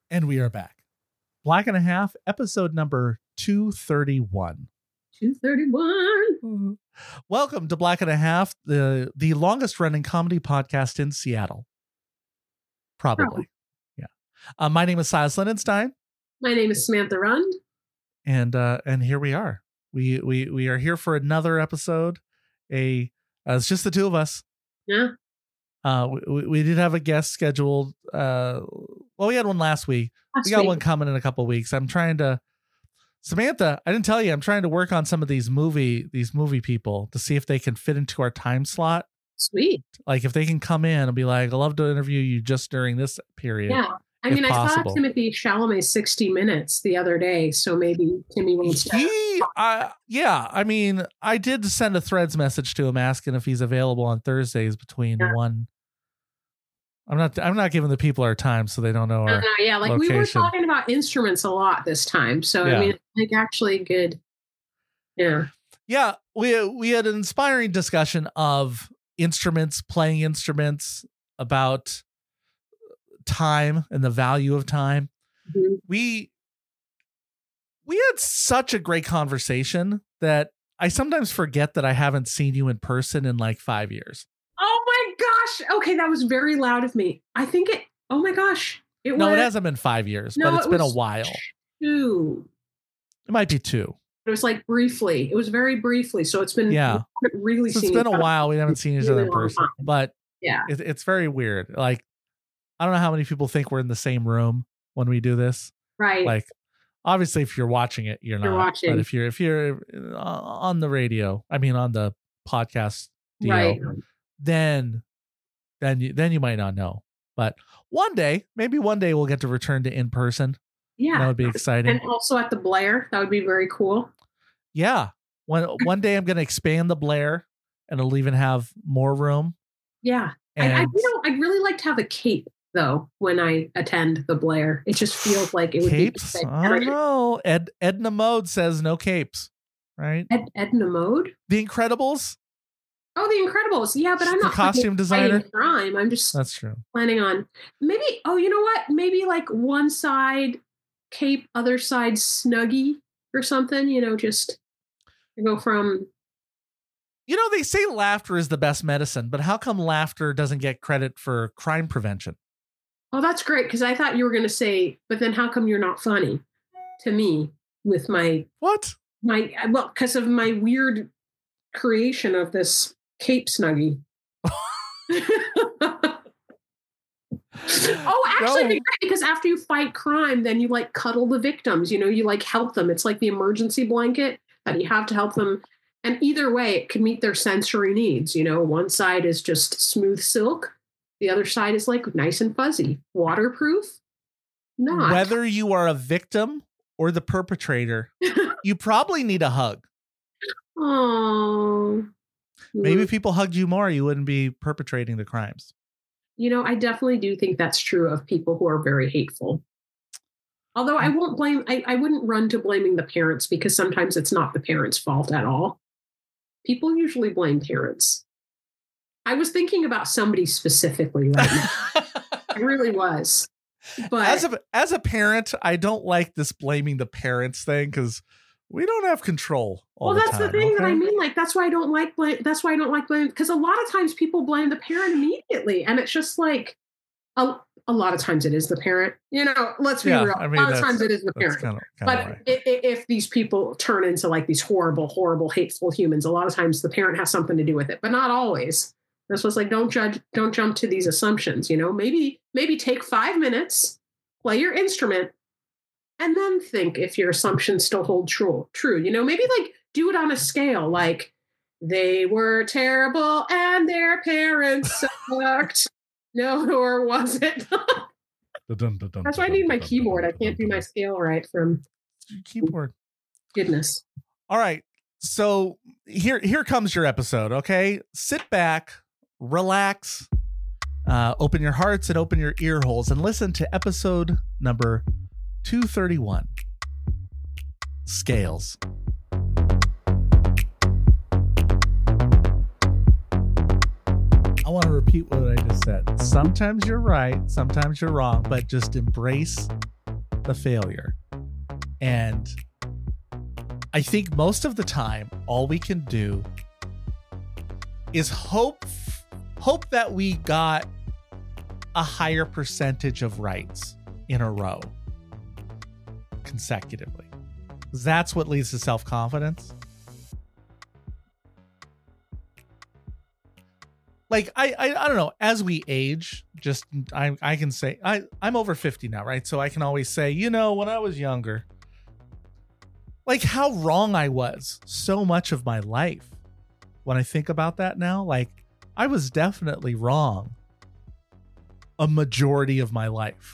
And we are back. Black and a Half, episode number 231. 231. Welcome to Black and a Half, the longest running comedy podcast in Seattle. Probably. Yeah. My name is Silas Lindenstein. My name is Samantha Rund. And here we are. We are here for another episode. It's just the two of us. Yeah. We did have a guest scheduled. We had one last week. We got one coming in a couple of weeks. I'm trying to, Samantha, I didn't tell you, I'm trying to work on some of these movie people to see if they can fit into our time slot. Sweet. Like if they can come in and be like, I'd love to interview you just during this period. Yeah. I mean, I saw Timothy Chalamet's 60 Minutes the other day, so maybe Timmy won't start. Yeah. I mean, I did send a Threads message to him asking if he's available on Thursdays between 1. I'm not giving the people our time so they don't know our location. We were talking about instruments a lot this time, so I mean, like actually good. Yeah. Yeah, we had an inspiring discussion of playing instruments, about time and the value of time. Mm-hmm. We had such a great conversation that I sometimes forget that I haven't seen you in person in like 5 years. Oh my gosh. Okay, that was very loud of me. I think oh my gosh. It hasn't been 5 years, but it's been a while. 2. It might be 2. It was like briefly. It was very briefly. So it's been really. So it's been a while. We haven't seen each other in person, but it's very weird. Like, I don't know how many people think we're in the same room when we do this. Right. Like, obviously, if you're watching it, you're not. Watching. But if you're on the radio, I mean, on the podcast deal, right, then you might not know. But maybe one day we'll get to return to in person. Yeah, that would be exciting. And also at the Blair, that would be very cool. Yeah, one day I'm going to expand the Blair, and it'll even have more room. Yeah, I'd really like to have a cape though when I attend the Blair. It just feels like it would capes? be. I don't know. Edna Mode says no capes, right? Edna Mode? The Incredibles. Oh, The Incredibles. Yeah, but I'm not the costume designer. Crime. I'm just that's true. Planning on maybe. Oh, you know what? Maybe like one side cape, other side snuggie or something. You know, just go from. You know, they say laughter is the best medicine, but how come laughter doesn't get credit for crime prevention? Oh, that's great, because I thought you were going to say, but then how come you're not funny to me with my... What? Because of my weird creation of this cape snuggie. Actually, because after you fight crime, then you like cuddle the victims, you know, you like help them. It's like the emergency blanket that you have to help them. And either way, it can meet their sensory needs. You know, one side is just smooth silk. The other side is like nice and fuzzy, waterproof. Not. Whether you are a victim or the perpetrator, you probably need a hug. Oh. Maybe if people hugged you more, you wouldn't be perpetrating the crimes. You know, I definitely do think that's true of people who are very hateful. Although I wouldn't run to blaming the parents, because sometimes it's not the parents' fault at all. People usually blame parents. I was thinking about somebody specifically right now. I really was. But as a parent, I don't like this blaming the parents thing, because we don't have control all the time. Well, that's the thing that I mean. Like, that's why I don't like blame. That's why I don't like blame, because a lot of times people blame the parent immediately, and it's just like a lot of times it is the parent. You know, let's be real. I mean, a lot of times it is the parent. Kinda but right. If these people turn into like these horrible, horrible, hateful humans, a lot of times the parent has something to do with it, but not always. This was like, don't jump to these assumptions. You know, maybe take 5 minutes, play your instrument, and then think if your assumptions still hold true. You know, maybe like do it on a scale, like they were terrible and their parents sucked. No, or was it? That's why I need my keyboard. I can't do my scale right from keyboard. Goodness. All right. So here comes your episode. Okay. Sit back, relax, open your hearts and open your ear holes and listen to episode number 231. Scales. I want to repeat what I just said. Sometimes you're right, sometimes you're wrong, but just embrace the failure. And I think most of the time, all we can do is hope that we got a higher percentage of rights in a row consecutively. That's what leads to self-confidence. Like, I don't know, as we age, just I can say I'm over 50 now, right? So I can always say, when I was younger, like how wrong I was so much of my life. When I think about that now, like I was definitely wrong a majority of my life.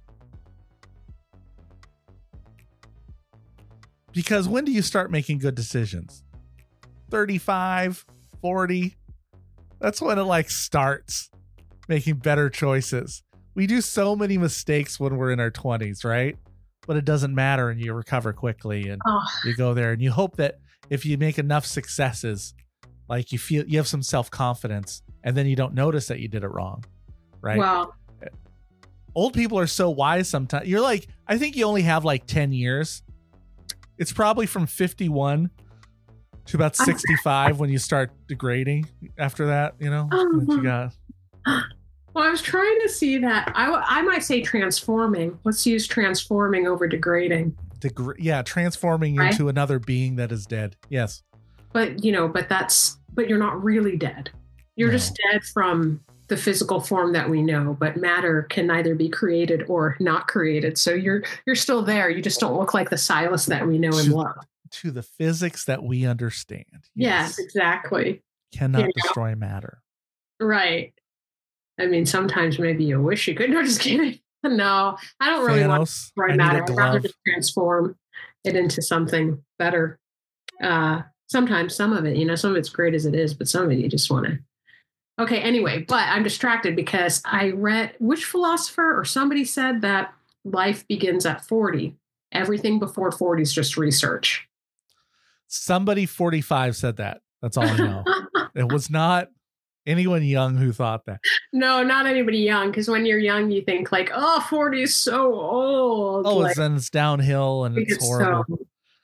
Because when do you start making good decisions? 35, 40. That's when it like starts making better choices. We do so many mistakes when we're in our 20s, right? But it doesn't matter, and you recover quickly, and you go there, and you hope that if you make enough successes, like you have some self-confidence, and then you don't notice that you did it wrong, right? Well, old people are so wise sometimes. You're like, I think you only have like 10 years. It's probably from 51 to about 65 when you start degrading after that, what you got. Well, I was trying to see that. I might say transforming. Let's use transforming over degrading. Transforming right? Into another being that is dead. Yes. But you're not really dead. You're just dead from the physical form that we know, but matter can neither be created or not created. So you're still there. You just don't look like the Silas that we know and love. To the physics that we understand. Yes, exactly. Cannot destroy matter. Right. I mean, sometimes maybe you wish you could. No, just kidding. No, I don't really want to destroy matter. I'd rather just transform it into something better. Sometimes some of it, some of it's great as it is, but some of it you just want to. Okay, anyway, but I'm distracted because I read which philosopher or somebody said that life begins at 40. Everything before 40 is just research. Somebody 45 said that. That's all I know. It was not anyone young who thought that. No, not anybody young. Because when you're young, you think like, 40 is so old. Oh, like, then it's downhill and it's horrible.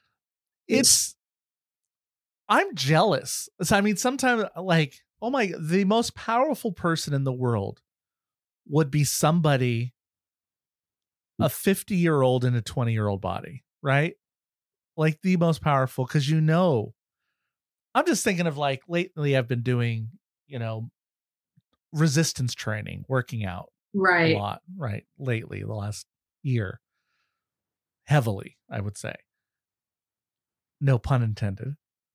I'm jealous. So, I mean, sometimes like, the most powerful person in the world would be somebody, a 50-year-old in a 20-year-old body, right? Like the most powerful, because I'm just thinking of like lately I've been doing, resistance training, working out a lot, right? Lately, the last year, heavily, I would say. No pun intended.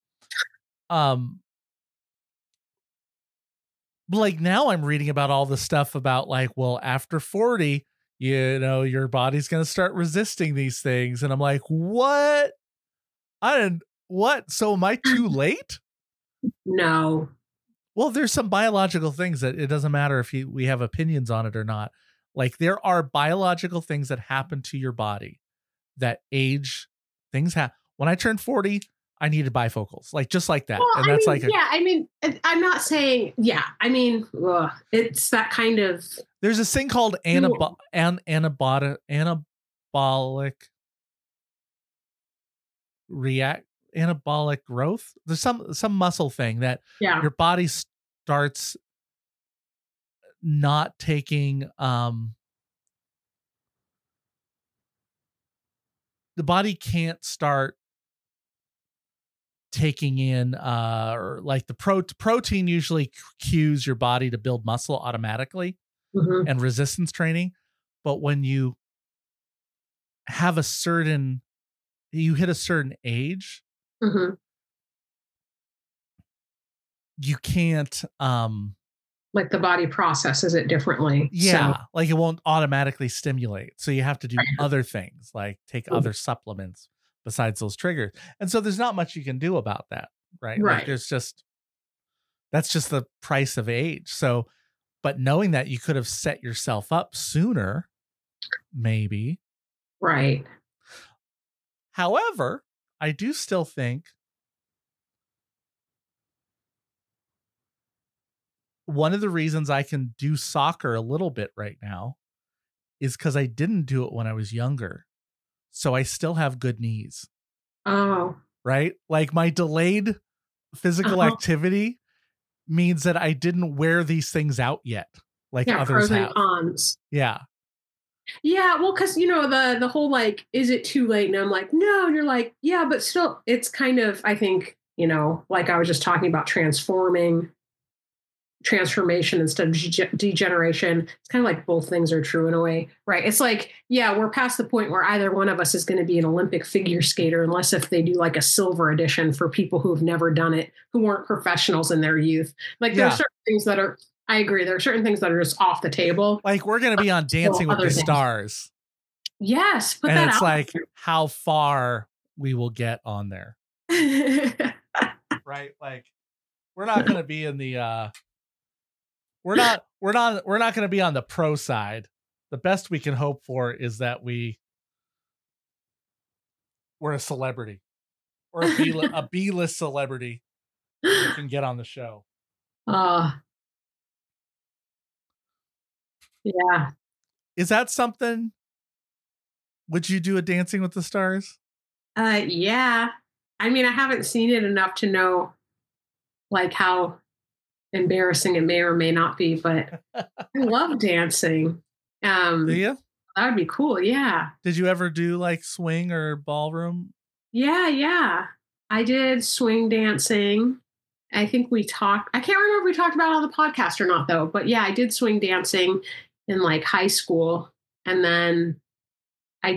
Like now I'm reading about all the stuff about like, well, after 40, your body's going to start resisting these things. And I'm like, what? So am I too late? No. Well, there's some biological things that it doesn't matter if we have opinions on it or not. Like there are biological things that happen to your body that age things happen. When I turned 40, I needed bifocals, like just like that. Well, and that's I'm not saying, it's that kind of. There's this thing called anabolic growth. There's some muscle thing that your body starts not taking the body can't start taking in or like the protein usually cues your body to build muscle automatically and resistance training. But when you have you hit a certain age, you can't like the body processes it differently. Yeah. So. Like it won't automatically stimulate. So you have to do other things like take other supplements besides those triggers. And so there's not much you can do about that. Right. Like that's just the price of age. So, but knowing that you could have set yourself up sooner, maybe. Right. However, I do still think one of the reasons I can do soccer a little bit right now is because I didn't do it when I was younger. so I still have good knees. Oh. Right? Like my delayed physical activity means that I didn't wear these things out yet. Like others pros and have. cons. Yeah. Yeah, well, because the whole like, is it too late? And I'm like, no, and you're like, yeah, but still, it's kind of, I think, like I was just talking about transformation instead of degeneration. It's kind of like both things are true in a way, right? It's like, yeah, we're past the point where either one of us is going to be an Olympic figure skater, unless if they do like a silver edition for people who have never done it, who weren't professionals in their youth. Like there are certain things that are, I agree, there are certain things that are just off the table. Like we're going to be on Dancing with the Stars. Yes, put and that it's out like there. How far we will get on there. Right? Like we're not going to be in the we're not going to be on the pro side. The best we can hope for is that we're a celebrity or a B-list celebrity that can get on the show. Yeah. Is that something? Would you do a Dancing with the Stars? Yeah. I mean, I haven't seen it enough to know like how embarrassing it may or may not be, but I love dancing. Do you? That would be cool. Yeah. Did you ever do like swing or ballroom? Yeah. I did swing dancing. I think we talked, I can't remember if we talked about it on the podcast or not though, but yeah, I did swing dancing in like high school. And then I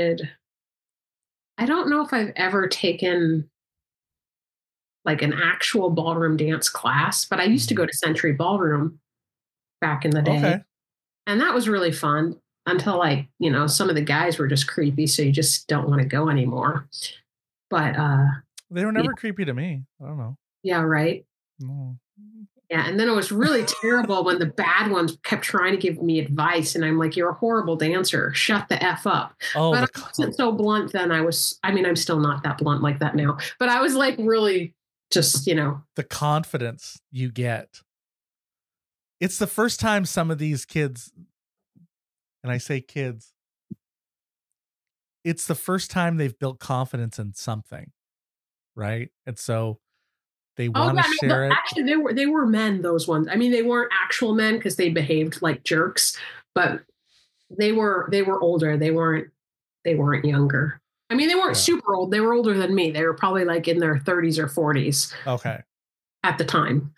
don't know if I've ever taken like an actual ballroom dance class, but I used to go to Century Ballroom back in the day. Okay. And that was really fun until like, some of the guys were just creepy. So you just don't want to go anymore. But they were never creepy to me. I don't know. Yeah, right. No. Yeah. And then it was really terrible when the bad ones kept trying to give me advice. And I'm like, you're a horrible dancer. Shut the F up. Oh, but I wasn't so blunt then. I'm still not that blunt like that now. But I was like really just, the confidence you get. It's the first time some of these kids, and I say kids, it's the first time they've built confidence in something, right? And so they want to share it. Actually, they were men, those ones. I mean, they weren't actual men because they behaved like jerks, but they were older. They weren't younger. I mean, they weren't super old. They were older than me. They were probably like in their 30s or 40s. Okay. At the time.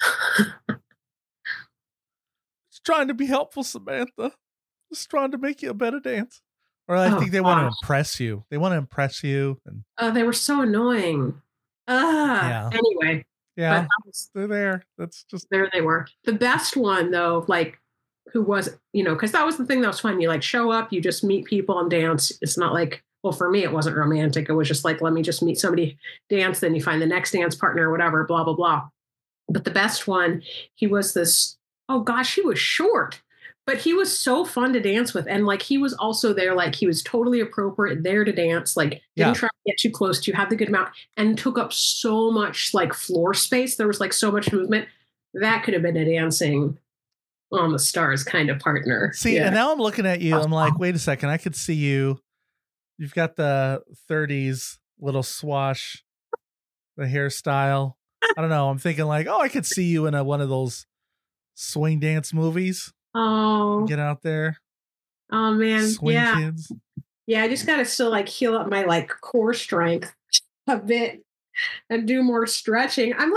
Just trying to be helpful, Samantha. Just trying to make you a better dancer. Or I think they want to impress you. They want to impress you. And they were so annoying. Anyway. Yeah. They're there. That's just. There they were. The best one, though, like, who was, because that was the thing that was fun. You like show up, you just meet people and dance. It's not like, well, for me, it wasn't romantic. It was just like, let me just meet somebody, dance. Then you find the next dance partner or whatever, blah, blah, blah. But the best one, he was this, oh gosh, he was short, but he was so fun to dance with. And like, he was also there, like he was totally appropriate there to dance, like didn't try to get too close to you, had the good amount, and took up so much like floor space. There was like so much movement. That could have been a Dancing on the Stars kind of partner. See, and now I'm looking at you. I'm like, wait a second. I could see you. You've got the 30s little swash, the hairstyle. I don't know. I'm thinking like, oh, I could see you in one of those swing dance movies. Oh, get out there. Oh man. Swing kids. Yeah. I just got to still like heal up my like core strength a bit and do more stretching. I'm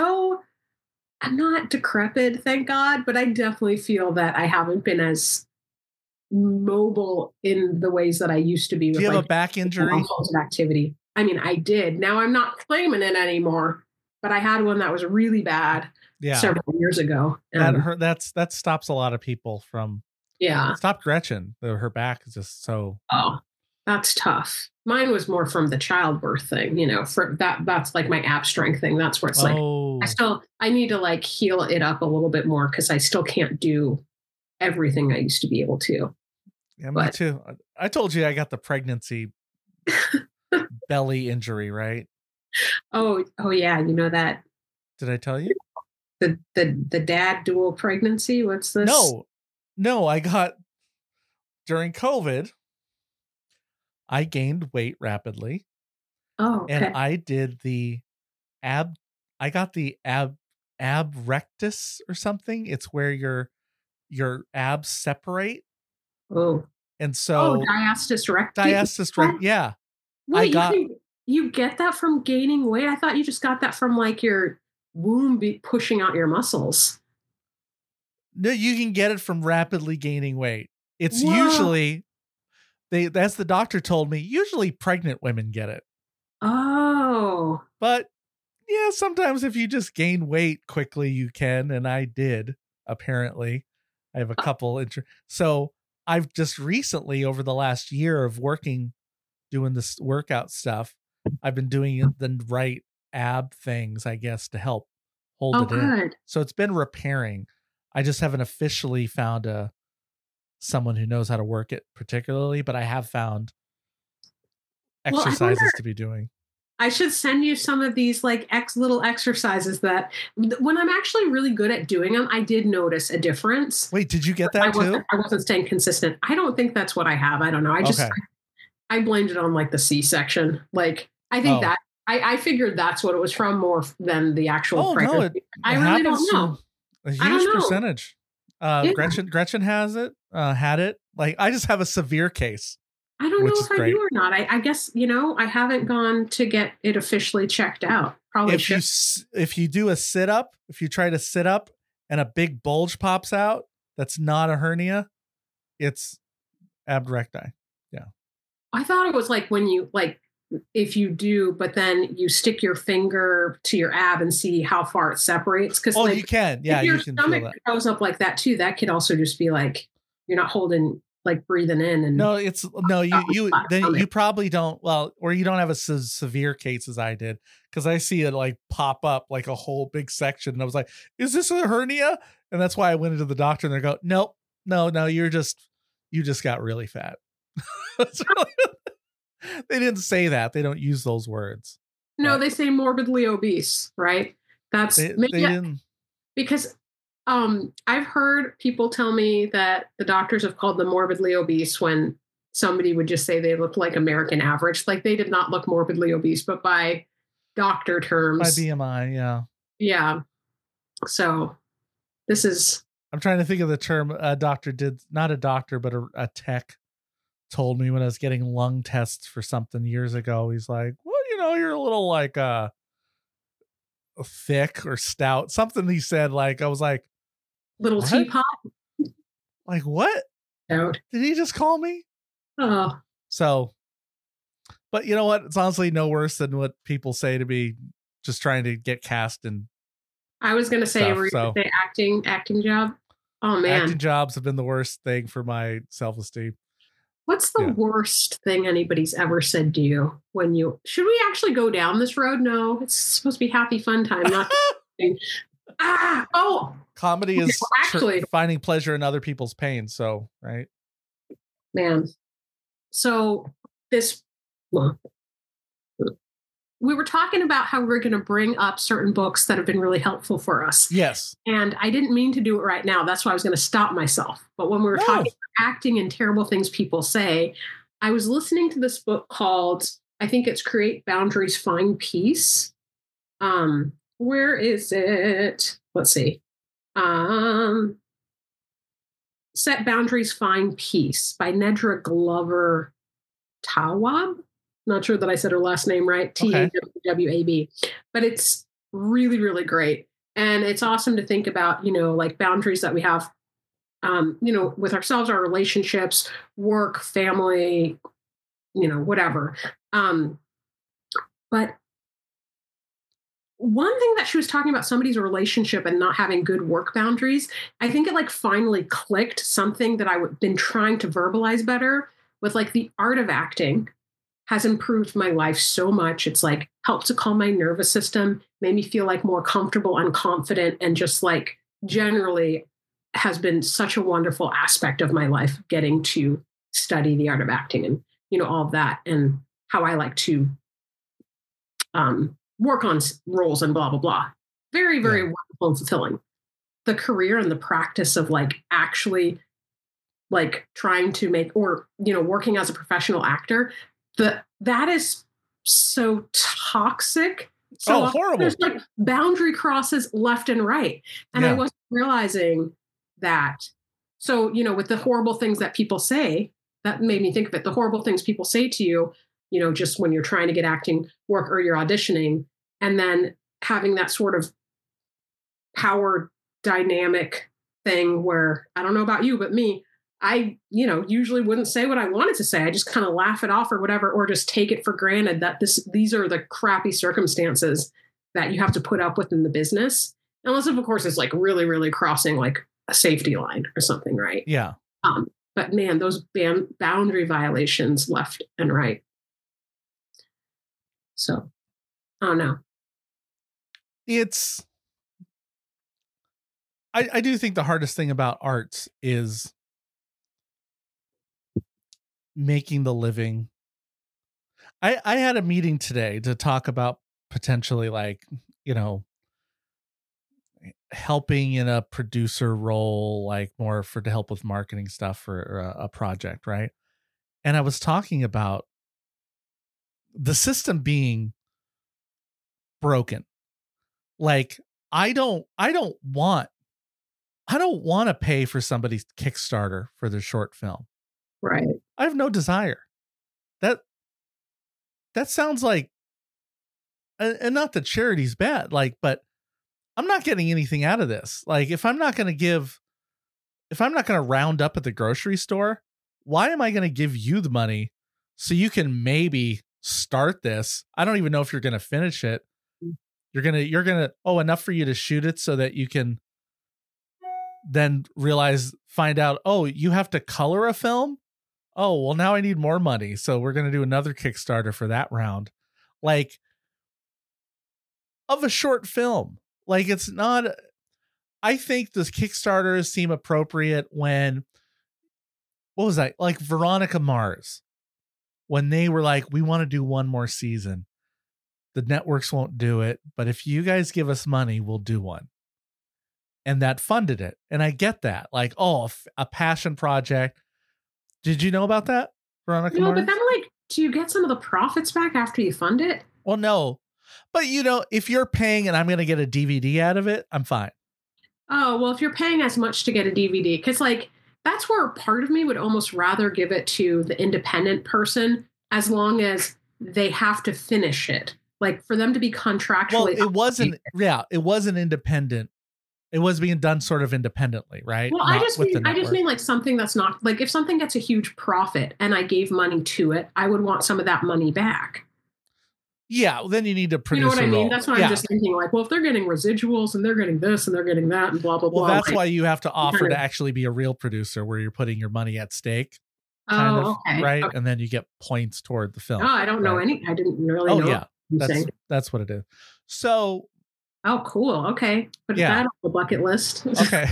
not decrepit, thank God, but I definitely feel that I haven't been as mobile in the ways that I used to be. Do you have a back injury? Activity. I mean, I did. Now I'm not claiming it anymore, but I had one that was really bad several years ago. That stops a lot of people from. Yeah. Stop Gretchen. Her back is just so. Oh, that's tough. Mine was more from the childbirth thing, for that's like my ab strength thing. That's where it's like, I need to like heal it up a little bit more because I still can't do everything I used to be able to. Yeah, me too. I told you I got the pregnancy belly injury, right? Oh yeah. You know that. Did I tell you? The dad dual pregnancy? What's this? No, I got during COVID. I gained weight rapidly. Oh, okay. And I did the I got the ab rectus or something. It's where your abs separate. Oh. And so diastasis recti. Diastasis recti. Yeah. Wait, you get that from gaining weight? I thought you just got that from like your womb pushing out your muscles. No, you can get it from rapidly gaining weight. It's Whoa. usually that's the doctor told me, usually pregnant women get it. Oh. But yeah, sometimes if you just gain weight quickly, you can. And I did, apparently. I have a couple. So I've just recently, over the last year of doing this workout stuff, I've been doing the right ab things, I guess, to help hold it in. So it's been repairing. I just haven't officially found someone who knows how to work it particularly, but I have found exercises to be doing. I should send you some of these like little exercises that when I'm actually really good at doing them, I did notice a difference. Wait, did you get that too? I wasn't staying consistent. I don't think that's what I have. I don't know. I blamed it on like the C-section. Like, I think that I figured that's what it was from more than the actual pregnancy. I really don't know. A huge percentage. Gretchen has it, had it. Like, I just have a severe case. I don't know if I do or not. I guess, I haven't gone to get it officially checked out. Probably if you do a sit-up, if you try to sit up and a big bulge pops out, that's not a hernia. It's ab recti. Yeah. I thought it was like when you, like, if you do, but then you stick your finger to your ab and see how far it separates. Because you can. Yeah, if your stomach goes up like that too, that could also just be like, you're not holding, like, breathing in. And you probably don't, or you don't have a severe case as I did, because I see it like pop up like a whole big section. And I was like, is this a hernia? And that's why I went into the doctor and they go, nope, no, you just got really fat. They didn't say that. They don't use those words. No, they say morbidly obese, right? That's they didn't. Because I've heard people tell me that the doctors have called them morbidly obese when somebody would just say they looked like American average. Like, they did not look morbidly obese, but by doctor terms. By BMI, yeah. Yeah. So this is... I'm trying to think of the term a doctor did, not a doctor, but a tech told me when I was getting lung tests for something years ago. He's like, well, you're a little like thick or stout. Something he said, like, I was like, little teapot. Like, what? Out. Did he just call me? Oh. So, but you know what? It's honestly no worse than what people say to me, just trying to get cast in. I was going to say, were you going to say acting job? Oh man. Acting jobs have been the worst thing for my self-esteem. What's the worst thing anybody's ever said to you when should we actually go down this road? No, it's supposed to be happy fun time, not comedy is actually finding pleasure in other people's pain. So, right. Man. So we were talking about how we're going to bring up certain books that have been really helpful for us. Yes. And I didn't mean to do it right now. That's why I was going to stop myself. But when we were talking about acting and terrible things people say, I was listening to this book called, I think it's Create Boundaries, Find Peace. Where is it? Let's see. Set Boundaries, Find Peace by Nedra Glover Tawwab. Not sure that I said her last name right. Tawwab. But it's really, really great. And it's awesome to think about, like boundaries that we have, with ourselves, our relationships, work, family, whatever. But one thing that she was talking about, somebody's relationship and not having good work boundaries, I think it like finally clicked, something that I've been trying to verbalize better with, like, the art of acting has improved my life so much. It's like helped to calm my nervous system, made me feel like more comfortable and confident, and just like generally has been such a wonderful aspect of my life, getting to study the art of acting and, all of that, and how I like to work on roles and blah, blah, blah. Very, very wonderful and fulfilling. The career and the practice of like actually like trying to make, or, working as a professional actor, that is so toxic. So horrible. There's like boundary crosses left and right. And I wasn't realizing that. So, with the horrible things that people say, that made me think of it. The horrible things people say to you, just when you're trying to get acting work or you're auditioning, and then having that sort of power dynamic thing where, I don't know about you, but me, I, usually wouldn't say what I wanted to say. I just kind of laugh it off or whatever, or just take it for granted that these are the crappy circumstances that you have to put up with in the business. Unless, of course, it's like really, really crossing like a safety line or something, right? Yeah. But man, those boundary violations left and right. So, I don't know. I do think the hardest thing about arts is making the living. I had a meeting today to talk about potentially like, helping in a producer role, like more to help with marketing stuff for a project. Right. And I was talking about the system being broken. Like, I don't want to pay for somebody's Kickstarter for their short film. Right. I have no desire. That sounds like, and not that charity's bad, like, but I'm not getting anything out of this. Like, if I'm not going to round up at the grocery store, why am I going to give you the money so you can maybe start this? I don't even know if you're going to finish it. You're going to, enough for you to shoot it so that you can then find out, you have to color a film. Oh, well, now I need more money. So we're going to do another Kickstarter for that round. Like, of a short film. Like, it's not, I think those Kickstarters seem appropriate when, what was that? Like Veronica Mars, when they were like, we want to do one more season. The networks won't do it, but if you guys give us money, we'll do one. And that funded it. And I get that. Like, a passion project. Did you know about that, Veronica Mars? But then, like, do you get some of the profits back after you fund it? Well, no. But, if you're paying and I'm going to get a DVD out of it, I'm fine. Oh, well, if you're paying as much to get a DVD, because, like, that's where part of me would almost rather give it to the independent person as long as they have to finish it. Like, for them to be contractually. Well, it wasn't independent. It was being done sort of independently, right? Well, I just mean like something that's not, like, if something gets a huge profit and I gave money to it, I would want some of that money back. Yeah, well, then you need to produce. You know what I mean? Role. That's why I'm just thinking, like, well, if they're getting residuals and they're getting this and they're getting that and blah blah blah. Well, that's why you have to offer to actually be a real producer, where you're putting your money at stake. Okay. Right, okay. And then you get points toward the film. Oh, I don't know any. I didn't really know. Oh yeah, that's what it is. So. Oh, cool. Okay. Put that on the bucket list. Okay.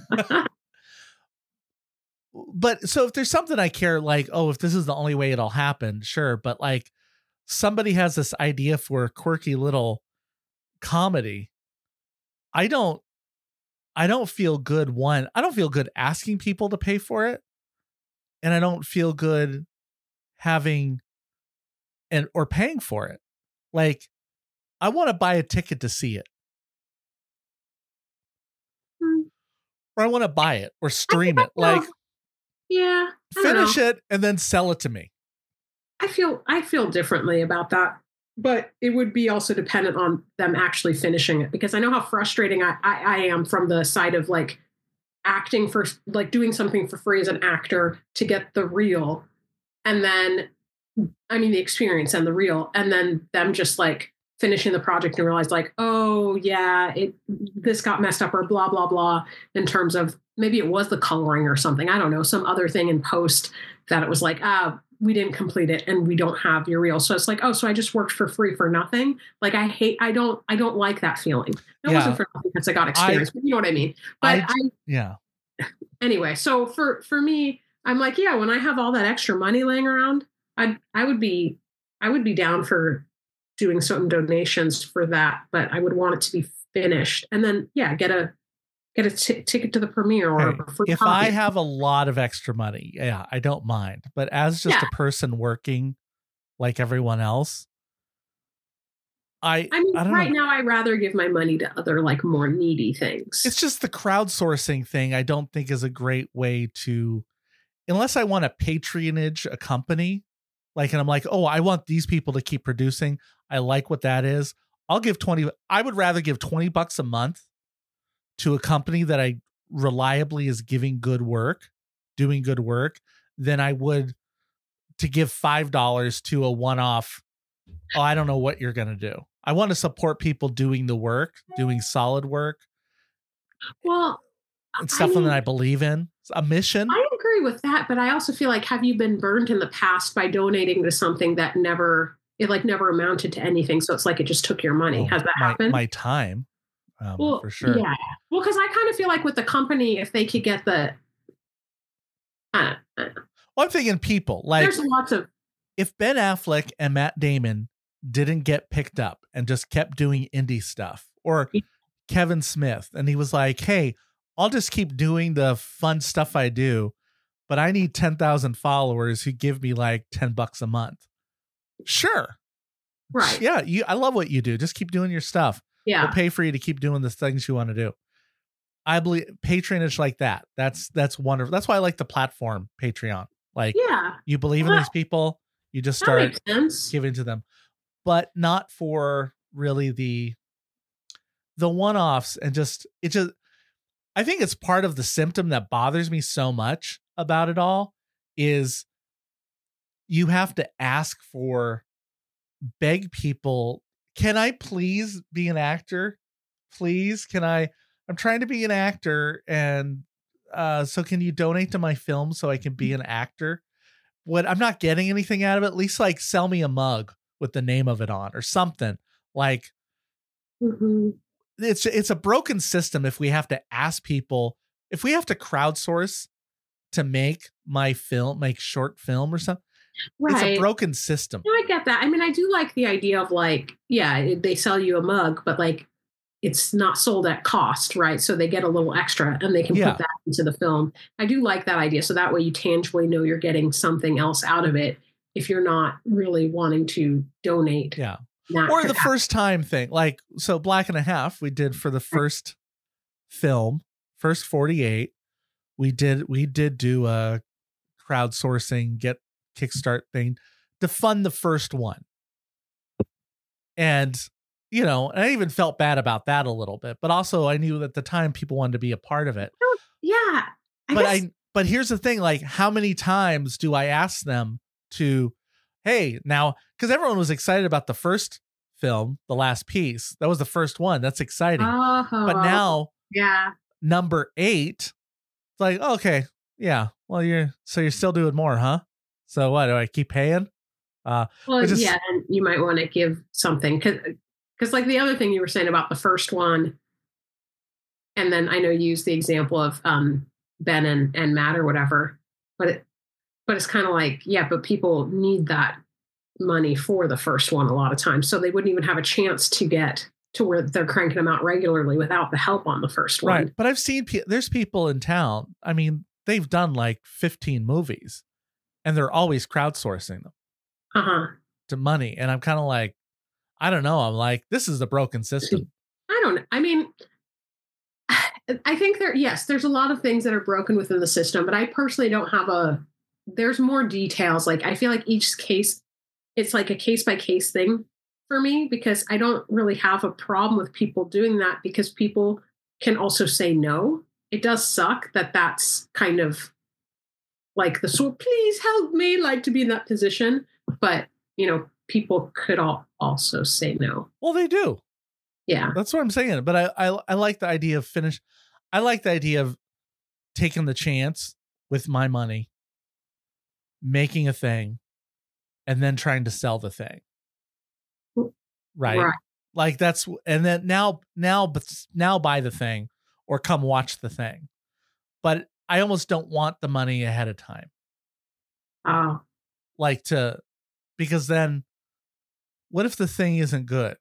But so if there's something I care, like, if this is the only way it'll happen, sure. But like, somebody has this idea for a quirky little comedy. I don't feel good. I don't feel good asking people to pay for it. And I don't feel good having or paying for it. Like, I want to buy a ticket to see it. Or I want to buy it or stream it. Like, finish it and then sell it to me. I feel differently about that, but it would be also dependent on them actually finishing it, because I know how frustrating I am from the side of like acting for, like, doing something for free as an actor to get the reel, and then, I mean, the experience and the reel, and then them just like finishing the project and realize like, oh yeah, this got messed up or blah, blah, blah, in terms of maybe it was the coloring or something. I don't know, some other thing in post that it was like, we didn't complete it and we don't have your reel. So it's like, so I just worked for free for nothing. Like, I don't like that feeling. It wasn't for nothing because I got experience, but you know what I mean? But anyway, so for me, I'm like, when I have all that extra money laying around, I would be down for doing some donations for that, but I would want it to be finished, and then get a ticket to the premiere or if I have a lot of extra money, I don't mind. But as just a person working like everyone else. I mean, I don't right know. now, I'd rather give my money to other like more needy things. It's just the crowdsourcing thing. I don't think is a great way to, unless I want to patronage a company, like, and I'm like, oh, I want these people to keep producing. I like what that is. I'll give 20. I would rather give $20 a month to a company that I reliably is giving good work, doing good work, than I would to give $5 to a one-off. Oh, I don't know what you're going to do. I want to support people doing the work, doing solid work. Well, And stuff that I believe in. It's a mission. I agree with that, but I also feel like, have you been burned in the past by donating to something that never amounted to anything? So it's like it just took your money. Has that happened? My time, well, for sure. Yeah. Well, because I kind of feel like with the company, if they could get the, well, I'm thinking people like there's lots of. If Ben Affleck and Matt Damon didn't get picked up and just kept doing indie stuff, or Kevin Smith, and he was like, hey, I'll just keep doing the fun stuff I do, but I need 10,000 followers who give me like $10 a month. Sure. Right. Yeah. I love what you do. Just keep doing your stuff. Yeah. We'll pay for you to keep doing the things you want to do. I believe patronage like that. That's wonderful. That's why I like the platform Patreon. Like, yeah, you believe in these people, you just start giving to them, but not for really the one-offs. And I think it's part of the symptom that bothers me so much about it all is you have to beg people, can I please be an actor? Please, I'm trying to be an actor, and so can you donate to my film so I can be an actor? What, I'm not getting anything out of it. At least like sell me a mug with the name of it on or something. Like, it's a broken system. If we have to ask people, if we have to crowdsource to make short film or something, right. It's a broken system. No, I get that. I mean, I do like the idea of like, yeah, they sell you a mug, but like it's not sold at cost, right? So they get a little extra and they can put that into the film. I do like that idea. So that way you tangibly know you're getting something else out of it if you're not really wanting to donate. Yeah. Or the first time thing. Like, so Black and a Half, we did for the first film, first 48. We did do a crowdsourcing, get Kickstart thing to fund the first one. And, I even felt bad about that a little bit, but also I knew at the time people wanted to be a part of it. Yeah. But here's the thing, like, how many times do I ask them to, hey, now, because everyone was excited about the first film, The Last Piece. That was the first one. That's exciting. But now, number 8, it's like, okay, yeah, well, you're still doing more, huh? So what, do I keep paying? And you might want to give something because like the other thing you were saying about the first one, and then I know you used the example of Ben and Matt or whatever, but it's kind of like, yeah, but people need that money for the first one a lot of times, so they wouldn't even have a chance to get to where they're cranking them out regularly without the help on the first one. Right, but I've seen there's people in town. I mean, they've done like 15 movies, and they're always crowdsourcing them to money, and I'm kind of like, I don't know. I'm like, this is a broken system. I mean, I think there's a lot of things that are broken within the system, but I personally don't have there's more details. Like, I feel like each case, it's like a case by case thing for me, because I don't really have a problem with people doing that, because people can also say no. It does suck that that's kind of like please help me, like to be in that position. But, people could also say no. Well, they do. Yeah. That's what I'm saying. But I like the idea of I like the idea of taking the chance with my money, making a thing, and then trying to sell the thing. Right. Like and then now buy the thing or come watch the thing. But I almost don't want the money ahead of time. Oh. Because then what if the thing isn't good?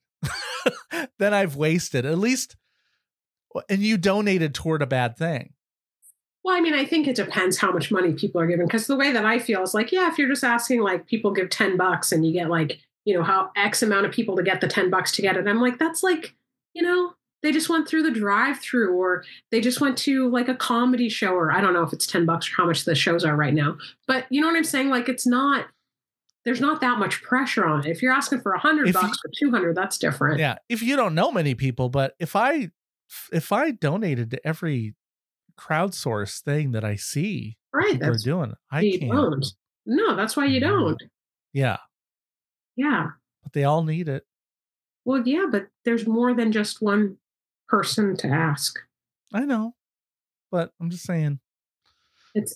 Then I've wasted at least, and you donated toward a bad thing. Well, I mean, I think it depends how much money people are giving. Because the way that I feel is like, yeah, if you're just asking like people give $10 and you get like, how X amount of people to get the $10 to get it. I'm like, that's like, they just went through the drive-through, or they just went to like a comedy show, or I don't know if it's $10 or how much the shows are right now. But you know what I'm saying? Like, there's not that much pressure on it. If you're asking for $100 or $200, that's different. Yeah. If you don't know many people, but if I donated to every crowdsource thing that I see people are doing, I can't. No, that's why you don't. Yeah. Yeah. But they all need it. Well, yeah, but there's more than just one person to ask. I know, but I'm just saying. It's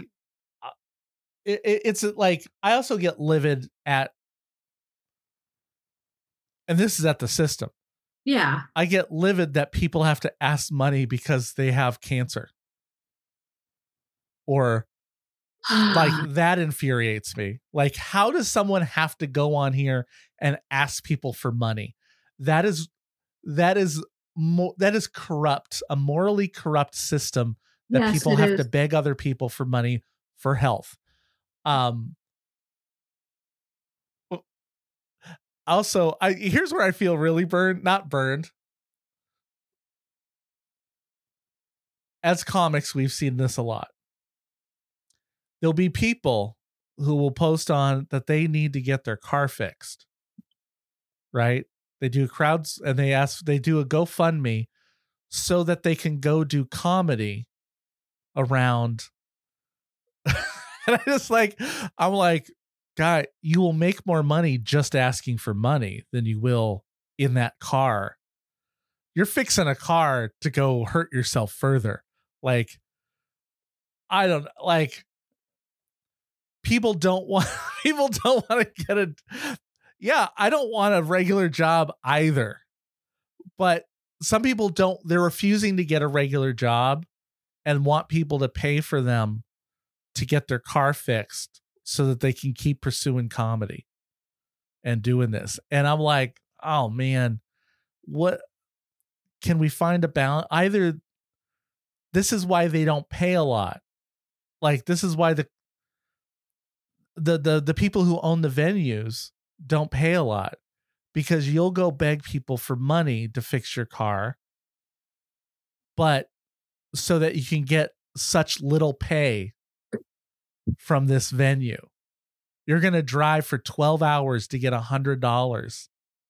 it's like, I also get livid at, and this is at the system. Yeah. I get livid that people have to ask money because they have cancer. Or like, that infuriates me. Like, how does someone have to go on here and ask people for money? That is corrupt, a morally corrupt system that people have to beg other people for money for health. Also, here's where I feel really not burned. As comics, we've seen this a lot. There'll be people who will post on that they need to get their car fixed. Right? They do crowds and they do a GoFundMe so that they can go do comedy around. And I'm like, guy, you will make more money just asking for money than you will in that car. You're fixing a car to go hurt yourself further. Like, I don't like, people don't want to get a, yeah, I don't want a regular job either, but some people they're refusing to get a regular job and want people to pay for them to get their car fixed so that they can keep pursuing comedy and doing this. And I'm like, oh man, what can we find a balance? Either this is why they don't pay a lot. Like, this is why the people who own the venues don't pay a lot, because you'll go beg people for money to fix your car, but so that you can get such little pay from this venue. You're going to drive for 12 hours to get $100,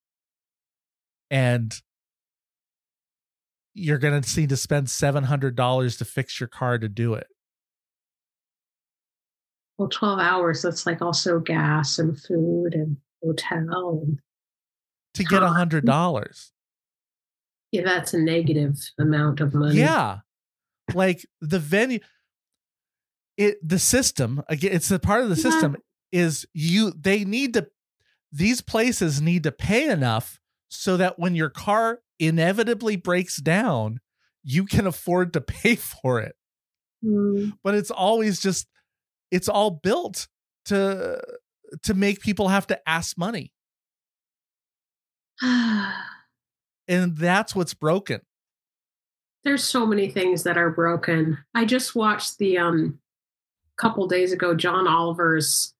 and you're going to need to spend $700 to fix your car to do it. Well, 12 hours, that's like also gas and food and hotel. And to get $100. Yeah, that's a negative amount of money. Yeah. Like, the venue, the system, again, it's a part of the system is these places need to pay enough so that when your car inevitably breaks down, you can afford to pay for it. But it's always it's all built to make people have to ask money. And that's what's broken. There's so many things that are broken. I just watched the couple days ago, John Oliver's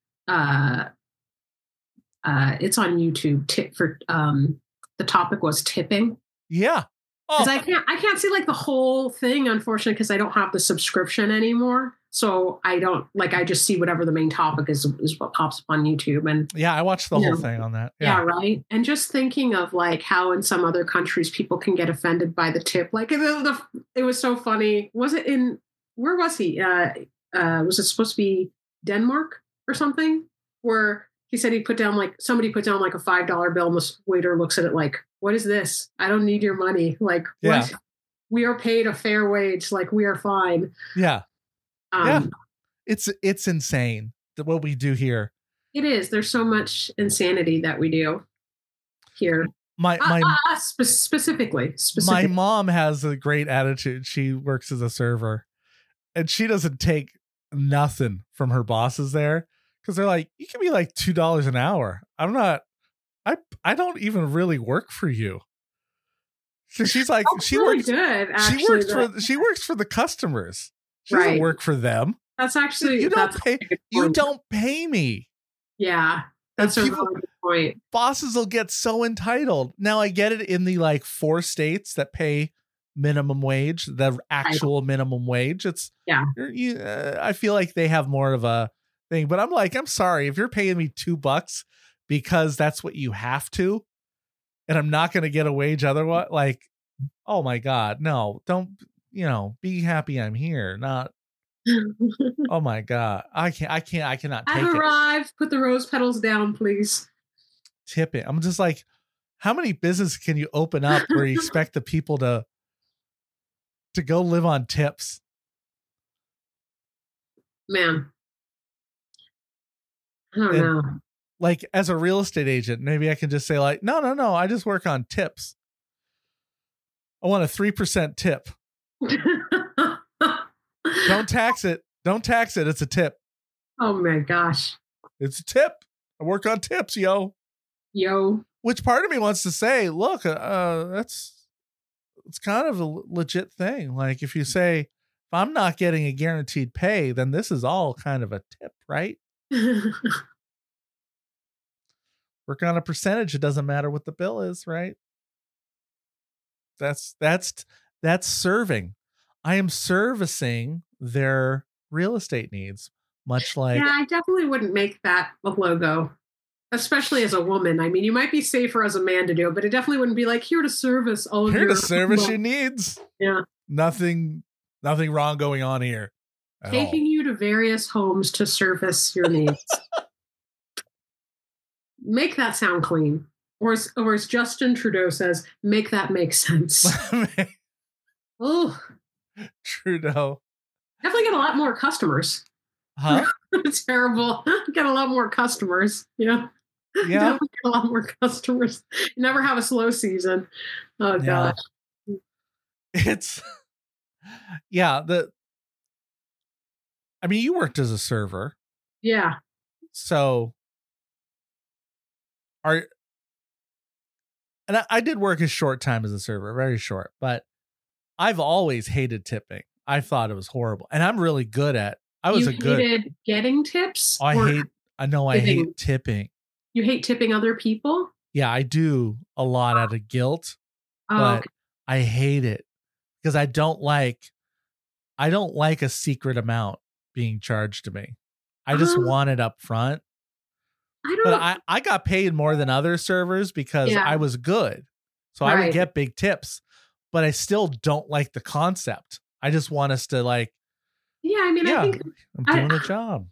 it's on YouTube, the topic was tipping. Yeah. Because I can't see like the whole thing, unfortunately, because I don't have the subscription anymore. So I don't I just see whatever the main topic is what pops up on YouTube. And yeah, I watched the whole thing on that. Yeah, right. And just thinking of like how in some other countries people can get offended by the tip. Like it was so funny. Was it where was he? Was it supposed to be Denmark or something? Where he said somebody put down like a $5 bill and the waiter looks at it like, what is this? I don't need your money. Like, what? We are paid a fair wage. Like, we are fine. Yeah. Yeah. It's insane what we do here. It is. There's so much insanity that we do here. Specifically. My mom has a great attitude. She works as a server and she doesn't take nothing from her bosses there. Cause they're like, you can be like $2 an hour. I don't even really work for you. So she's like, she works for the customers. She doesn't work for them. That's actually you don't pay me. Yeah, that's a really good point. Bosses will get so entitled. Now I get it in the like 4 states that pay minimum wage, the actual minimum wage. It's I feel like they have more of a thing, but I'm like, I'm sorry if you're paying me $2 because that's what you have to, and I'm not going to get a wage otherwise. Like, oh my God, no, don't, be happy I'm here, not. Oh my God. I cannot take I've arrived. Put the rose petals down, please. Tip it. I'm just like, how many businesses can you open up where you expect the people to go live on tips? Man. I don't know. Like, as a real estate agent, maybe I can just say like, no, I just work on tips. I want a 3% tip. Don't tax it. It's a tip. Oh my gosh. It's a tip. I work on tips, yo. Which part of me wants to say, look, it's kind of a legit thing. Like, if you say, if I'm not getting a guaranteed pay, then this is all kind of a tip, right? Work on a percentage. It doesn't matter what the bill is, right? That's serving. I am servicing their real estate needs, much like. Yeah, I definitely wouldn't make that a logo, especially as a woman. I mean, you might be safer as a man to do it, but it definitely wouldn't be like, here to service all of your. Here to service your needs. Yeah. Nothing wrong going on here. Taking you to various homes to service your needs. Make that sound clean. Or as Justin Trudeau says, make that make sense. Oh. Trudeau. Definitely get a lot more customers. Huh? It's terrible. Get a lot more customers. Yeah. Yeah. Get a lot more customers. You never have a slow season. Oh gosh. It's I mean, you worked as a server. Yeah. So I did work a short time as a server, very short, but I've always hated tipping. I thought it was horrible. And I'm really good at hated getting tips? I hate tipping. You hate tipping other people? Yeah, I do a lot out of guilt. But okay. I hate it because I don't like a secret amount being charged to me. I just want it up front. But I got paid more than other servers because I was good. So I would get big tips, but I still don't like the concept. I just want us to like. Yeah, I mean, I think I'm doing a job.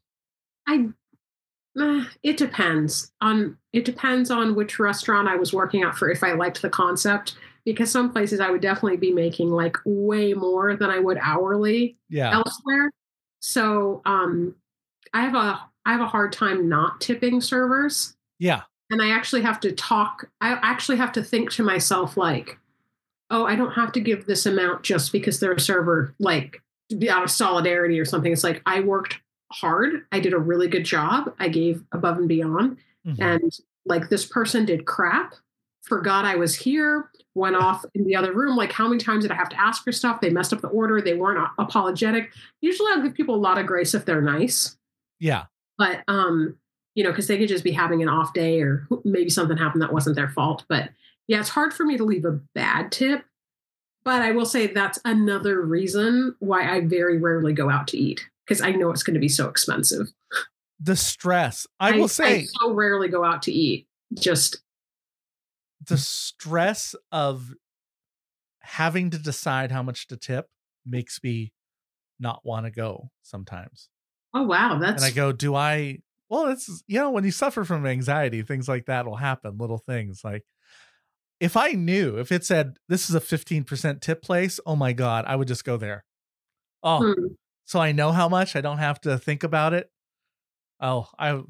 It depends on which restaurant I was working at for if I liked the concept, because some places I would definitely be making like way more than I would hourly elsewhere. So I have a hard time not tipping servers. Yeah. And I actually have to think to myself like, oh, I don't have to give this amount just because they're a server, like to be out of solidarity or something. It's like, I worked hard. I did a really good job. I gave above and beyond. Mm-hmm. And like this person did crap, forgot I was here, went off in the other room. Like, how many times did I have to ask for stuff? They messed up the order. They weren't apologetic. Usually I'll give people a lot of grace if they're nice. Yeah. But, because they could just be having an off day or maybe something happened that wasn't their fault. But yeah, it's hard for me to leave a bad tip. But I will say that's another reason why I very rarely go out to eat, because I know it's going to be so expensive. The stress. I will say. I so rarely go out to eat. Just the stress of having to decide how much to tip makes me not want to go sometimes. Oh, wow. And I go, well, it's, when you suffer from anxiety, things like that will happen. Little things like, if I knew, if it said this is a 15% tip place, oh my God, I would just go there. Oh, so I know how much. I don't have to think about it. Oh, I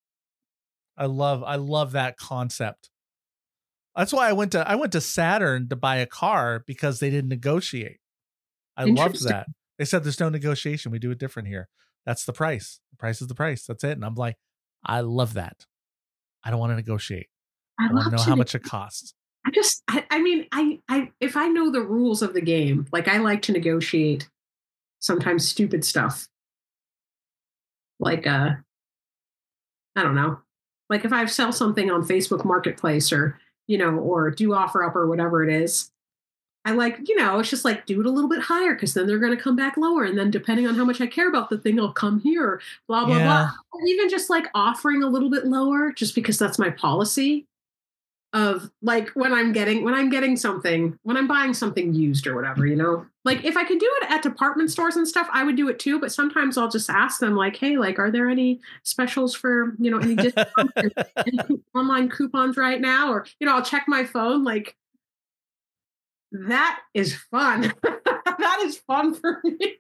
love that concept. That's why I went to Saturn to buy a car, because they didn't negotiate. I loved that. They said there's no negotiation. We do it different here. That's the price. The price is the price. That's it. And I'm like, I love that. I don't want to negotiate. I want to know how much it costs. I mean, if I know the rules of the game, like I like to negotiate sometimes stupid stuff. Like, I don't know. Like if I sell something on Facebook Marketplace or, or do offer up or whatever it is, I like, it's just like do it a little bit higher because then they're going to come back lower. And then depending on how much I care about the thing, I'll come here, blah, blah, blah. Or even just like offering a little bit lower just because that's my policy of like when I'm buying something used or whatever, like if I could do it at department stores and stuff, I would do it too. But sometimes I'll just ask them like, hey, like, are there any specials for, any discounts or any online coupons right now? Or, I'll check my phone. Like that is fun. That is fun for me.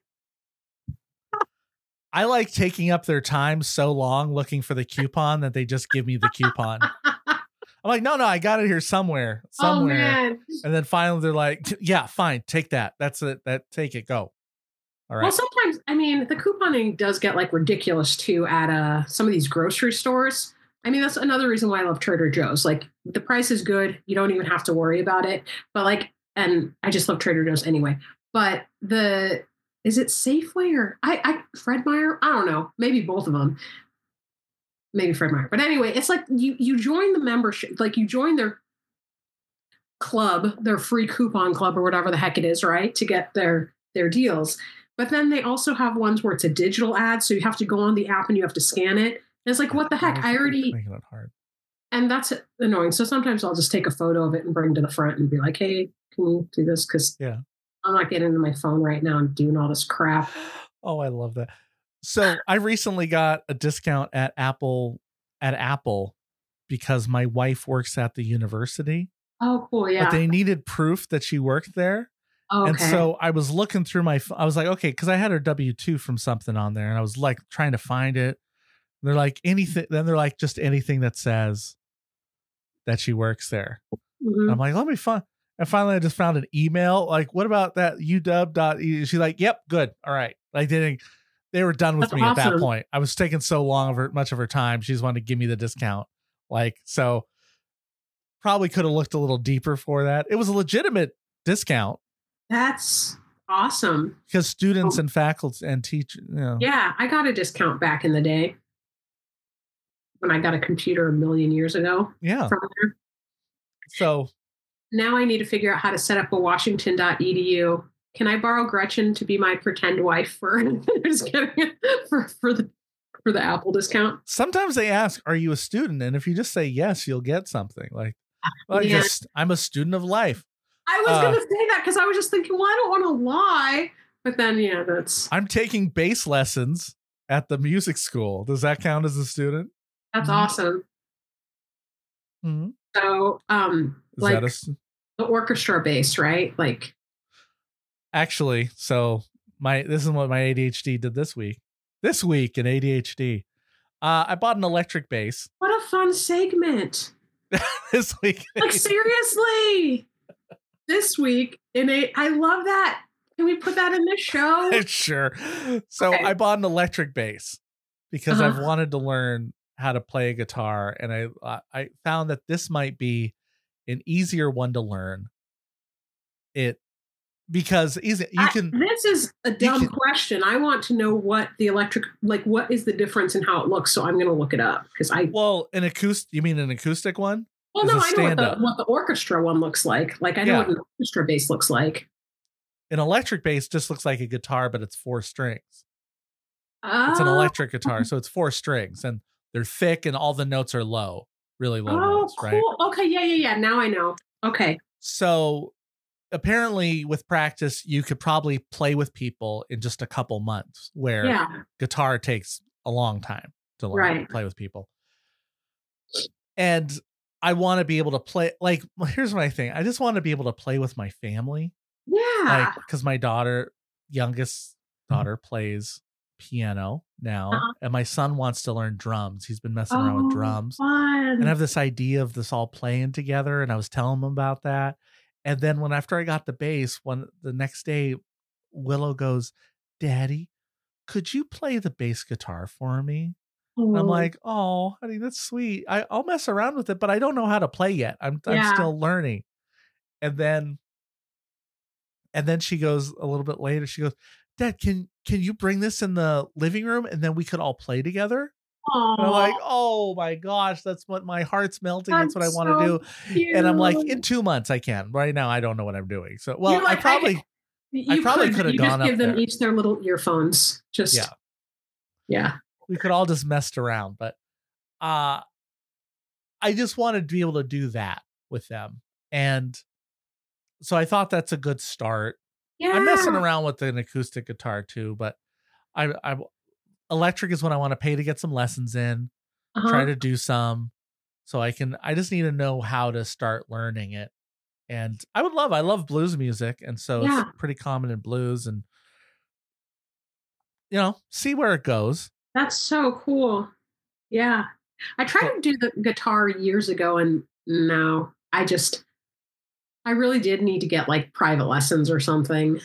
I like taking up their time so long looking for the coupon that they just give me the coupon. I'm like, no, I got it here somewhere. Oh, man. And then finally they're like, yeah, fine, take that. That's it. Take it. Go. All right. Well, sometimes, the couponing does get like ridiculous too at some of these grocery stores. That's another reason why I love Trader Joe's. Like the price is good. You don't even have to worry about it. But like, and I just love Trader Joe's anyway. But is it Safeway or Fred Meyer? I don't know. Maybe both of them. Maybe Fred Meyer. But anyway, it's like you join the membership, like you join their club, their free coupon club or whatever the heck it is, right? To get their deals. But then they also have ones where it's a digital ad. So you have to go on the app and you have to scan it. And it's like, what the heck? I already making it hard. And that's annoying. So sometimes I'll just take a photo of it and bring it to the front and be like, hey, can you do this? Because I'm not getting into my phone right now and doing all this crap. Oh, I love that. So I recently got a discount at Apple because my wife works at the university. Oh, cool. Yeah. But they needed proof that she worked there. Oh, okay. And so I was looking through I was like, okay, because I had her W-2 from something on there and I was like trying to find it. They're like anything. Then they're like just anything that says that she works there. Mm-hmm. I'm like, let me find. And finally I just found an email. Like, what about that UW.edu? She's like, yep, good. All right. Like they were done with me awesome. At that point. I was taking so much of her time. She just wanted to give me the discount. Like, so probably could have looked a little deeper for that. It was a legitimate discount. That's awesome. Because students and faculty and teachers, Yeah, I got a discount back in the day when I got a computer a million years ago. Yeah. From there. So now I need to figure out how to set up a Washington.edu. Can I borrow Gretchen to be my pretend wife for just kidding, for the Apple discount? Sometimes they ask, "Are you a student?" And if you just say yes, you'll get something. Like, I'm a student of life. I was going to say that because I was just thinking, well, I don't want to lie, but then that's. I'm taking bass lessons at the music school. Does that count as a student? That's awesome. Mm-hmm. So, like the orchestra bass, right? Like. Actually, so this is what my ADHD did this week. This week in ADHD, I bought an electric bass. What a fun segment! This week, like seriously, this week I love that. Can we put that in this show? Sure. So okay. I bought an electric bass because I've wanted to learn how to play a guitar, and I found that this might be an easier one to learn. Because this is a dumb question. I want to know what the electric, like what is the difference in how it looks. So I'm going to look it up because an acoustic. You mean an acoustic one? Well, no, I know what the orchestra one looks like. Like I know what an orchestra bass looks like. An electric bass just looks like a guitar, but it's 4 strings. It's an electric guitar, so it's 4 strings, and they're thick, and all the notes are low, really low notes, cool. Right? Okay, yeah. Now I know. Okay. So apparently with practice, you could probably play with people in just a couple months, where guitar takes a long time to learn to play with people. And I want to be able to play, like, here's my thing. I just want to be able to play with my family. Yeah. Like, because my youngest daughter plays piano now, and my son wants to learn drums. He's been messing around with drums. Fun. And I have this idea of this all playing together, and I was telling him about that. And then after I got the bass, the next day, Willow goes, "Daddy, could you play the bass guitar for me?" And I'm like, "Oh, honey, that's sweet. I'll mess around with it, but I don't know how to play yet. I'm still learning." And then she goes a little bit later, she goes, Dad, can you bring this in the living room and then we could all play together? And I'm Oh, like, oh my gosh, that's what my heart's melting. That's what I want to so do. cute. And I'm like, in 2 months I can. Right now I don't know what I'm doing. So, well, You're like, I probably could have you gone just up give them there. each their little earphones. Just yeah. We could all just messed around, but I just wanted to be able to do that with them. And so I thought that's a good start. Yeah. I'm messing around with an acoustic guitar too, but I electric is what I want to pay to get some lessons in, try to do some, so I just need to know how to start learning it. And I love blues music. And so it's pretty common in blues, and, see where it goes. That's so cool. Yeah. I tried to do the guitar years ago, and now I really did need to get like private lessons or something.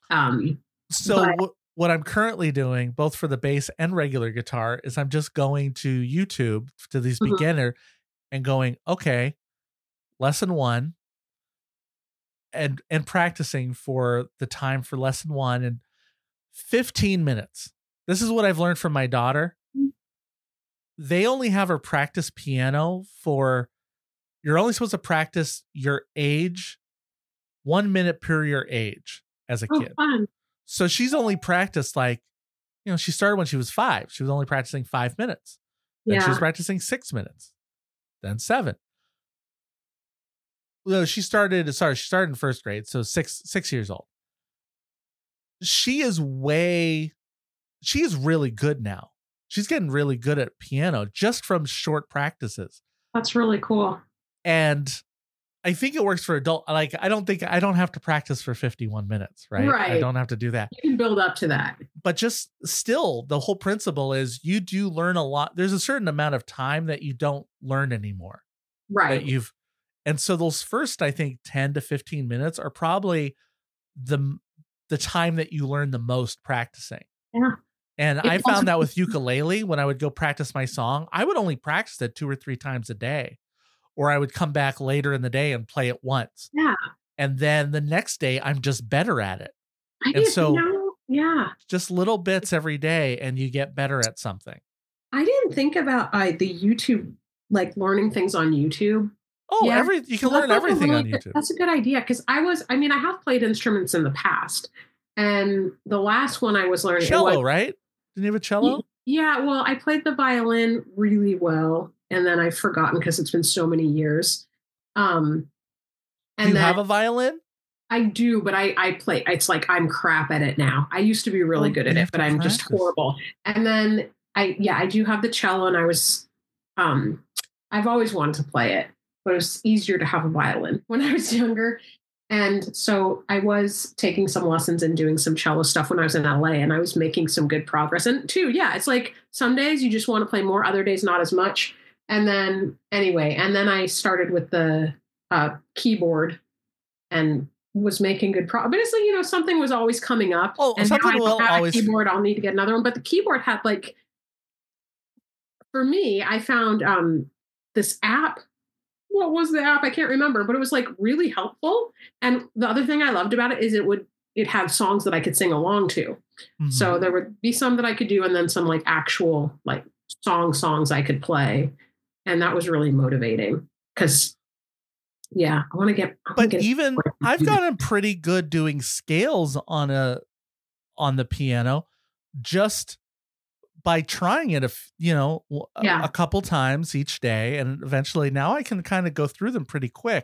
What I'm currently doing, both for the bass and regular guitar, is I'm just going to YouTube to these beginner and going, okay, lesson 1, and practicing for the time for lesson 1 and 15 minutes. This is what I've learned from my daughter. They only have her practice piano you're only supposed to practice your age 1 minute per your age as a kid. Fun. So she's only practiced she started when she was 5. She was only practicing 5 minutes. Then she was practicing 6 minutes, then 7. No, she started in 1st grade. So 6 years old. She is really good now. She's getting really good at piano just from short practices. That's really cool. And I think it works for adult. Like, I don't have to practice for 51 minutes, right? I don't have to do that. You can build up to that. But just still, the whole principle is you do learn a lot. There's a certain amount of time that you don't learn anymore. Right. And so those first, I think, 10 to 15 minutes are probably the time that you learn the most practicing. Yeah. And I found that with ukulele, when I would go practice my song, I would only practice it 2 or 3 times a day, or I would come back later in the day and play it once. Yeah. And then the next day I'm just better at it. Just little bits every day and you get better at something. I didn't think about the YouTube, like learning things on YouTube. Oh, you can learn everything on YouTube. That's a good idea. Cause I have played instruments in the past, and the last one I was learning cello, right? Didn't you have a cello? Yeah. Well, I played the violin really well, and then I've forgotten because it's been so many years. Do you have a violin? I do, but I play. It's like I'm crap at it now. I used to be really good at it, but I'm just horrible. And then I do have the cello, and I've always wanted to play it, but it was easier to have a violin when I was younger. And so I was taking some lessons and doing some cello stuff when I was in LA, and I was making some good progress. And it's like some days you just want to play more, other days not as much. And then I started with the keyboard and was making good progress. But it's like, something was always coming up. Oh, and something now will always. Keyboard, I'll need to get another one. But the keyboard had for me, I found this app. What was the app? I can't remember, but it was like really helpful. And the other thing I loved about it is it had songs that I could sing along to. Mm-hmm. So there would be some that I could do, and then some like actual like songs I could play. And that was really motivating because I want to get. I've gotten pretty good doing scales on the piano just by trying it, a couple times each day. And eventually now I can kind of go through them pretty quick.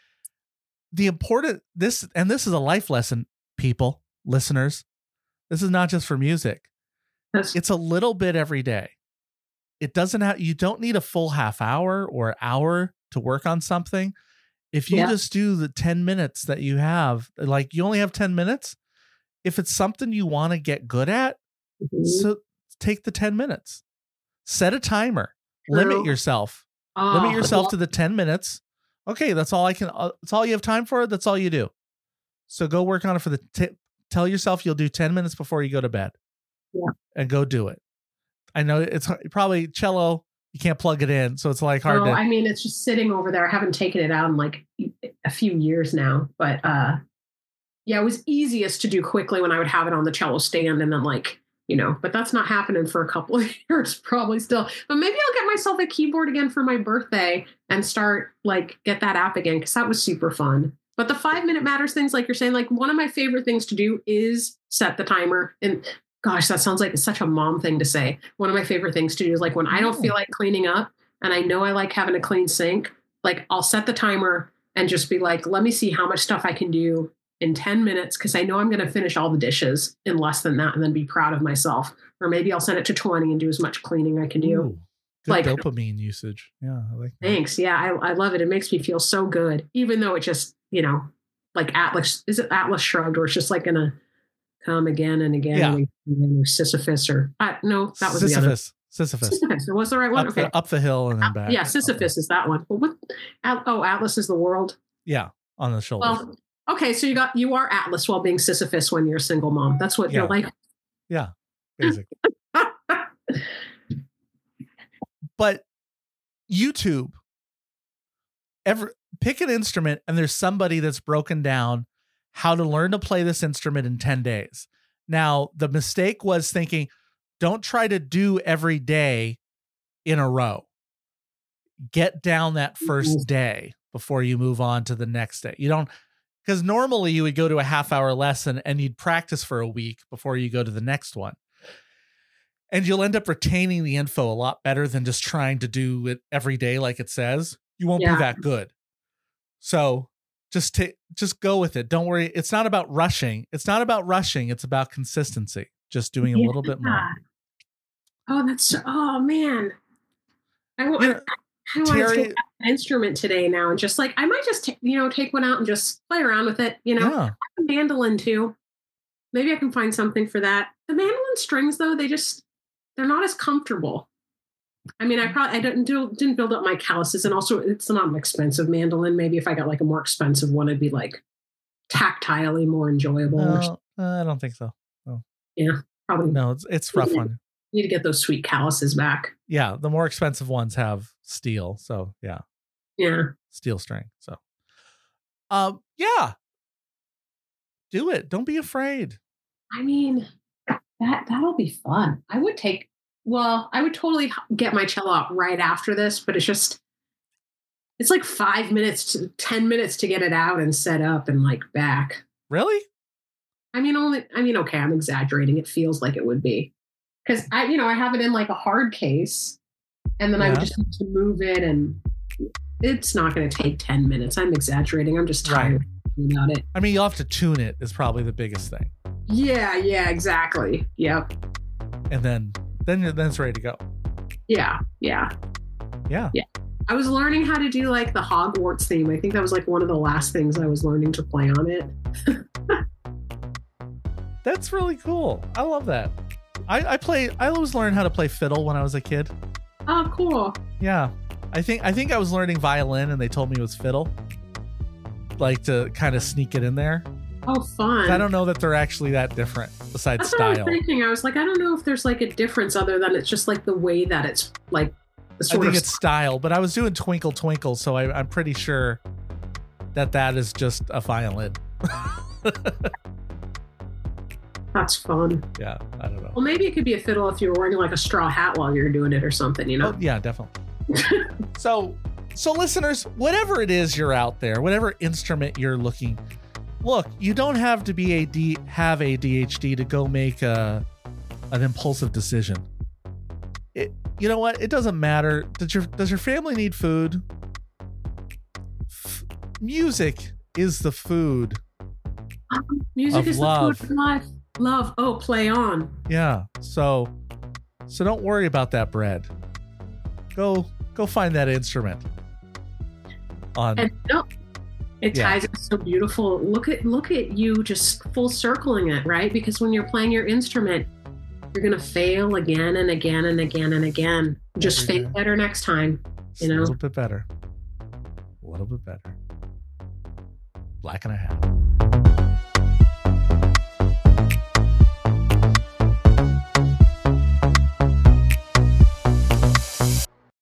This is a life lesson, people, listeners. This is not just for music. It's a little bit every day. You don't need a full half hour or hour to work on something. If you just do the 10 minutes that you have, like you only have 10 minutes. If it's something you want to get good at, so take the 10 minutes, set a timer, limit yourself to the 10 minutes. Okay. That's all that's all you have time for. That's all you do. So go work on it for tell yourself you'll do 10 minutes before you go to bed and go do it. I know it's probably cello. You can't plug it in. So it's like hard to. I mean, it's just sitting over there. I haven't taken it out in like a few years now, but Yeah, it was easiest to do quickly when I would have it on the cello stand and then but that's not happening for a couple of years probably still. But maybe I'll get myself a keyboard again for my birthday and start get that app again, because that was super fun. But the 5-minute matters things, like you're saying, one of my favorite things to do is set the timer. And gosh, that sounds like it's such a mom thing to say. One of my favorite things to do is when I don't feel like cleaning up and I know I like having a clean sink, I'll set the timer and just be let me see how much stuff I can do in 10 minutes, because I know I'm going to finish all the dishes in less than that and then be proud of myself. Or maybe I'll set it to 20 and do as much cleaning I can do. Ooh, good dopamine usage. Yeah, I like that. Thanks. Yeah, I love it. It makes me feel so good, even though it just, Atlas, is it Atlas Shrugged, or it's just going to come again and again, yeah. and again, or Sisyphus, or no, that was Sisyphus. Sisyphus. It was the right one. Up the hill and then back. Yeah, Sisyphus is that one. But Atlas is the world. Yeah, on the shoulders. Well, okay, so you are Atlas while being Sisyphus when you're a single mom. That's what you're like. Yeah, basically. But YouTube, pick an instrument and there's somebody that's broken down how to learn to play this instrument in 10 days. Now, the mistake was thinking, don't try to do every day in a row. Get down that first day before you move on to the next day. You don't, because normally you would go to a half-hour lesson and you'd practice for a week before you go to the next one. And you'll end up retaining the info a lot better than just trying to do it every day like it says. You won't be that good. So just go with it. Don't worry. It's not about rushing. It's about consistency. Just doing a little bit more. Oh man. I want to take an instrument today now and just I might just take one out and just play around with it. I have a mandolin too. Maybe I can find something for that. The mandolin strings though, they're not as comfortable. I mean, I didn't build up my calluses, and also it's not an expensive mandolin. Maybe if I got a more expensive one, it'd be tactilely more enjoyable. No, I don't think so. No. Yeah, probably. No, it's rough one. You need to get those sweet calluses back. Yeah, the more expensive ones have steel, so yeah, steel string. So, do it. Don't be afraid. I mean, that'll be fun. I would totally get my cello out right after this, but it's 5 minutes to 10 minutes to get it out and set up and back. Really? Okay, I'm exaggerating. It feels like it would be. Because I have it in a hard case, and then I would just need to move it, and it's not going to take 10 minutes. I'm exaggerating. I'm just tired about it. I mean, you'll have to tune it is probably the biggest thing. Yeah, exactly. Yep. And then it's ready to go. Yeah. I was learning how to do the Hogwarts theme. I think that was one of the last things I was learning to play on it. That's really cool. I love that. I always learned how to play fiddle when I was a kid. Oh, cool. Yeah. I think I was learning violin and they told me it was fiddle. To kind of sneak it in there. Oh, fun. I don't know that they're actually that different besides That's style. What I was thinking. I was I don't know if there's a difference other than it's just the way that it's the sort of it's style, but I was doing Twinkle Twinkle, so I'm pretty sure that is just a violin. That's fun. Yeah, I don't know. Well, maybe it could be a fiddle if you were wearing a straw hat while you're doing it or something, Oh, yeah, definitely. So listeners, whatever it is you're out there, whatever instrument you're looking, look, you don't have to have ADHD to go make an impulsive decision. You know what? It doesn't matter. Does your family need food? Music is the food. Music is love. The food of life. Love. Oh, play on. Yeah. So don't worry about that bread. Go find that instrument. It ties it so beautiful. Look at you just full circling it, right? Because when you're playing your instrument, you're gonna fail again and again and again and again. Just fail better next time. A little bit better. Black and a half.